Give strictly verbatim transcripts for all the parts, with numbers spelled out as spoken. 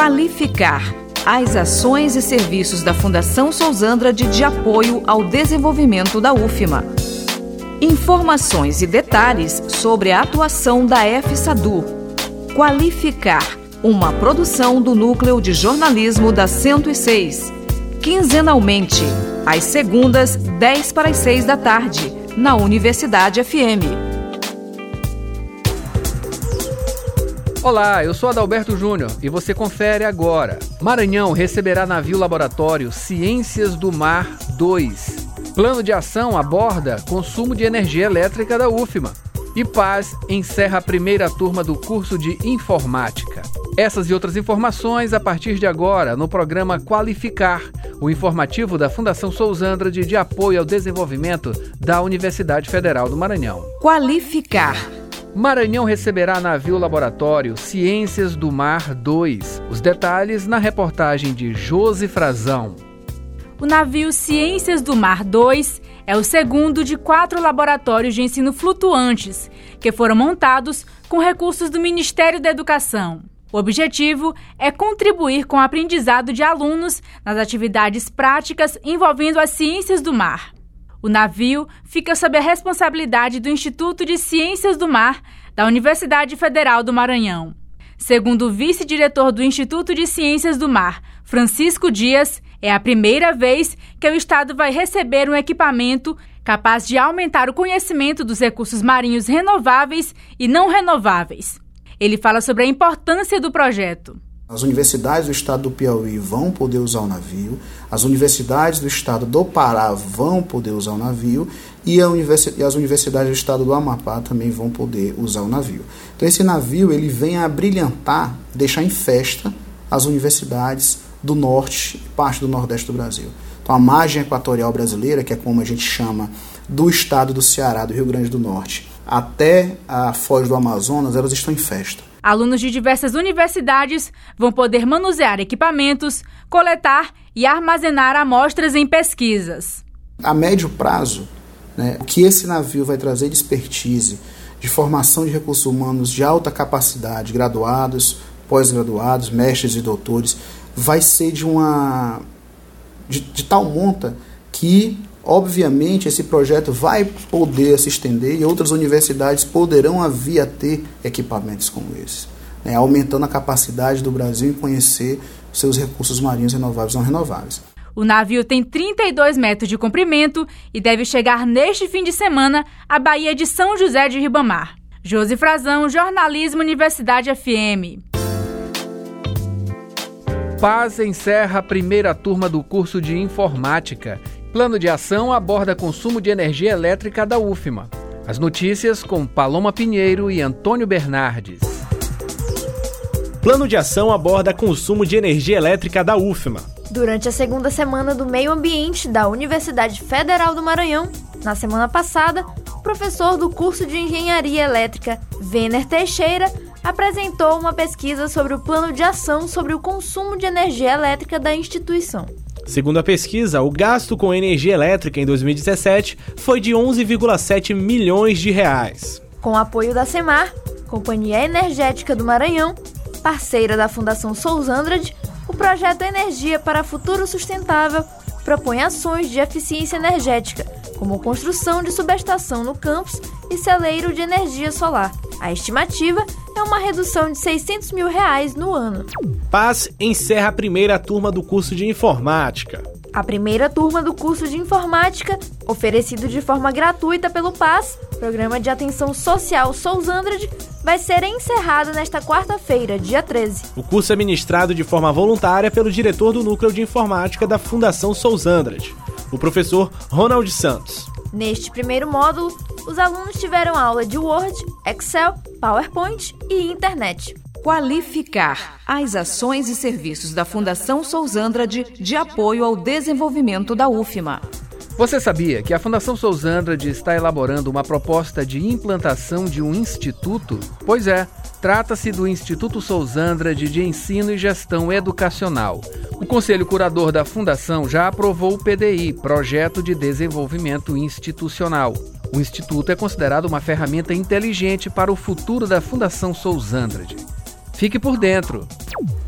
Qualificar as ações e serviços da Fundação Sousandrade de apoio ao desenvolvimento da U F M A. Informações e detalhes sobre a atuação da FSADU. Qualificar, uma produção do Núcleo de Jornalismo da cento e seis. Quinzenalmente, às segundas, dez para as seis da tarde, na Universidade F M. Olá, eu sou Adalberto Júnior e você confere agora. Maranhão receberá navio laboratório Ciências do Mar dois. Plano de ação aborda consumo de energia elétrica da U F M A. E Paz encerra a primeira turma do curso de Informática. Essas e outras informações a partir de agora no programa Qualificar, o informativo da Fundação Sousandrade de apoio ao desenvolvimento da Universidade Federal do Maranhão. Qualificar. Maranhão receberá navio laboratório Ciências do Mar dois. Os detalhes na reportagem de Josi Frazão. O navio Ciências do Mar dois é o segundo de quatro laboratórios de ensino flutuantes que foram montados com recursos do Ministério da Educação. O objetivo é contribuir com o aprendizado de alunos nas atividades práticas envolvendo as ciências do mar. O navio fica sob a responsabilidade do Instituto de Ciências do Mar da Universidade Federal do Maranhão. Segundo o vice-diretor do Instituto de Ciências do Mar, Francisco Dias, é a primeira vez que o Estado vai receber um equipamento capaz de aumentar o conhecimento dos recursos marinhos renováveis e não renováveis. Ele fala sobre a importância do projeto. As universidades do estado do Piauí vão poder usar o navio, as universidades do estado do Pará vão poder usar o navio e, a universi- e as universidades do estado do Amapá também vão poder usar o navio. Então esse navio ele vem a brilhantar, deixar em festa as universidades do norte e parte do nordeste do Brasil. Então a margem equatorial brasileira, que é como a gente chama do estado do Ceará, do Rio Grande do Norte, até a foz do Amazonas, elas estão em festa. Alunos de diversas universidades vão poder manusear equipamentos, coletar e armazenar amostras em pesquisas. A médio prazo, né, o que esse navio vai trazer de expertise, de formação de recursos humanos de alta capacidade, graduados, pós-graduados, mestres e doutores, vai ser de uma de, de tal monta que, obviamente, esse projeto vai poder se estender e outras universidades poderão vir a ter equipamentos como esse, né, aumentando a capacidade do Brasil em conhecer seus recursos marinhos renováveis e não renováveis. O navio tem trinta e dois metros de comprimento e deve chegar neste fim de semana à Baía de São José de Ribamar. Josi Frazão, Jornalismo, Universidade F M. Paz encerra a primeira turma do curso de Informática. Plano de ação aborda consumo de energia elétrica da U F M A. As notícias com Paloma Pinheiro e Antônio Bernardes. Plano de ação aborda consumo de energia elétrica da U F M A. Durante a segunda semana do Meio Ambiente da Universidade Federal do Maranhão, na semana passada, o professor do curso de Engenharia Elétrica, Vener Teixeira, apresentou uma pesquisa sobre o plano de ação sobre o consumo de energia elétrica da instituição. Segundo a pesquisa, o gasto com energia elétrica em dois mil e dezessete foi de onze vírgula sete milhões de reais. Com o apoio da Semar, Companhia Energética do Maranhão, parceira da Fundação Sousandrade, o projeto Energia para Futuro Sustentável propõe ações de eficiência energética, como construção de subestação no campus e celeiro de energia solar. A estimativa é uma redução de seiscentos mil reais no ano. Paz encerra a primeira turma do curso de Informática. A primeira turma do curso de Informática, oferecido de forma gratuita pelo Paz, Programa de Atenção Social Sousandrade, vai ser encerrada nesta quarta-feira, dia treze. O curso é ministrado de forma voluntária pelo diretor do Núcleo de Informática da Fundação Sousandrade, o professor Ronald Santos. Neste primeiro módulo, os alunos tiveram aula de Word, Excel, PowerPoint e Internet. Qualificar as ações e serviços da Fundação Sousandrade de apoio ao desenvolvimento da U F M A. Você sabia que a Fundação Sousandrade está elaborando uma proposta de implantação de um instituto? Pois é, trata-se do Instituto Sousandrade de Ensino e Gestão Educacional. O Conselho Curador da Fundação já aprovou o P D I, Projeto de Desenvolvimento Institucional. O Instituto é considerado uma ferramenta inteligente para o futuro da Fundação Sousandrade. Fique por dentro!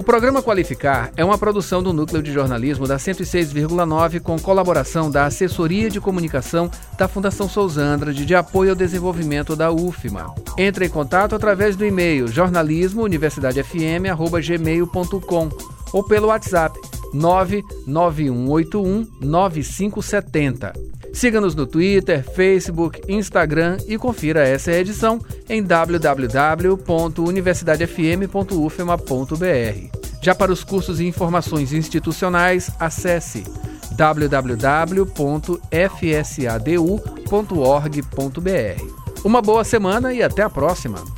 programa Qualificar é uma produção do Núcleo de Jornalismo da cento e seis vírgula nove com colaboração da Assessoria de Comunicação da Fundação Souza Andrade de Apoio ao Desenvolvimento da U F M A. Entre em contato através do e-mail jornalismo universidade f m arroba gmail ponto com ou pelo WhatsApp nove nove um oito um nove cinco sete zero. Siga-nos no Twitter, Facebook, Instagram e confira essa edição em w w w ponto universidade f m ponto u f m a ponto b r. Já para os cursos e informações institucionais, acesse w w w ponto f s a d u ponto org ponto b r. Uma boa semana e até a próxima!